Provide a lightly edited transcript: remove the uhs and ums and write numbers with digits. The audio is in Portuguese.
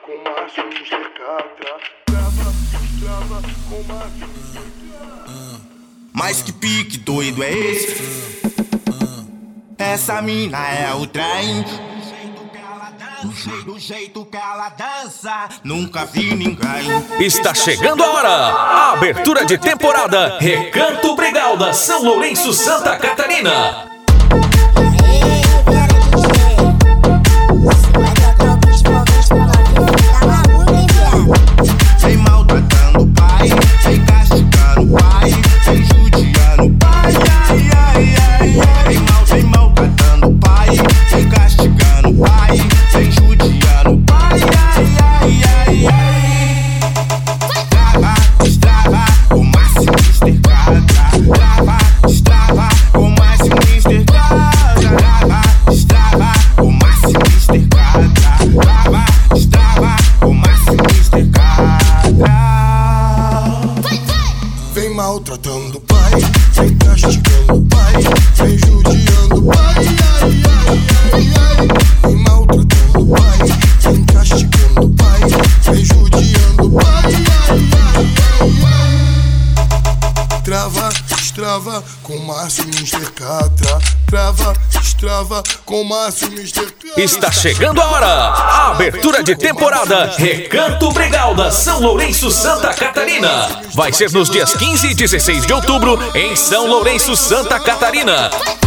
com Márcio Mr. Catra. Trava com Márcio Mr. Catra. Mas que pique doido é esse? Essa mina é o trem. Do jeito que ela dança, nunca vi ninguém. Está chegando a hora! A abertura de temporada Recanto Brigalda, São Lourenço, Santa Catarina. Vem maltratando o pai, vem castigando o pai, vem judiando o pai, ai, ai, ai, ai. Vem maltratando o pai, vem castigando o pai, vem judiando o pai, ai, ai, ai, ai. Trava, destrava, o Márcio Mr. Catra. Trava, destrava, o Márcio Mr. Catra. Trava, destrava, o Márcio Mr. Catra. Trava, destrava, o Márcio Mr. Catra. Vem maltratando o pai, vem castigando o pai, vem judiando o pai, ai, ai, ai, ai. Vem maltratando o pai, vem castigando o pai, vem judiando o pai, ai, ai, ai, ai. Trava, destrava com Márcio Mr. Catra. Trava, destrava com Márcio Mr. Catra. Está chegando a hora! A abertura de temporada Recanto Brigalda, São Lourenço, Santa Catarina. Vai ser nos dias 15 e 16 de outubro em São Lourenço, Santa Catarina.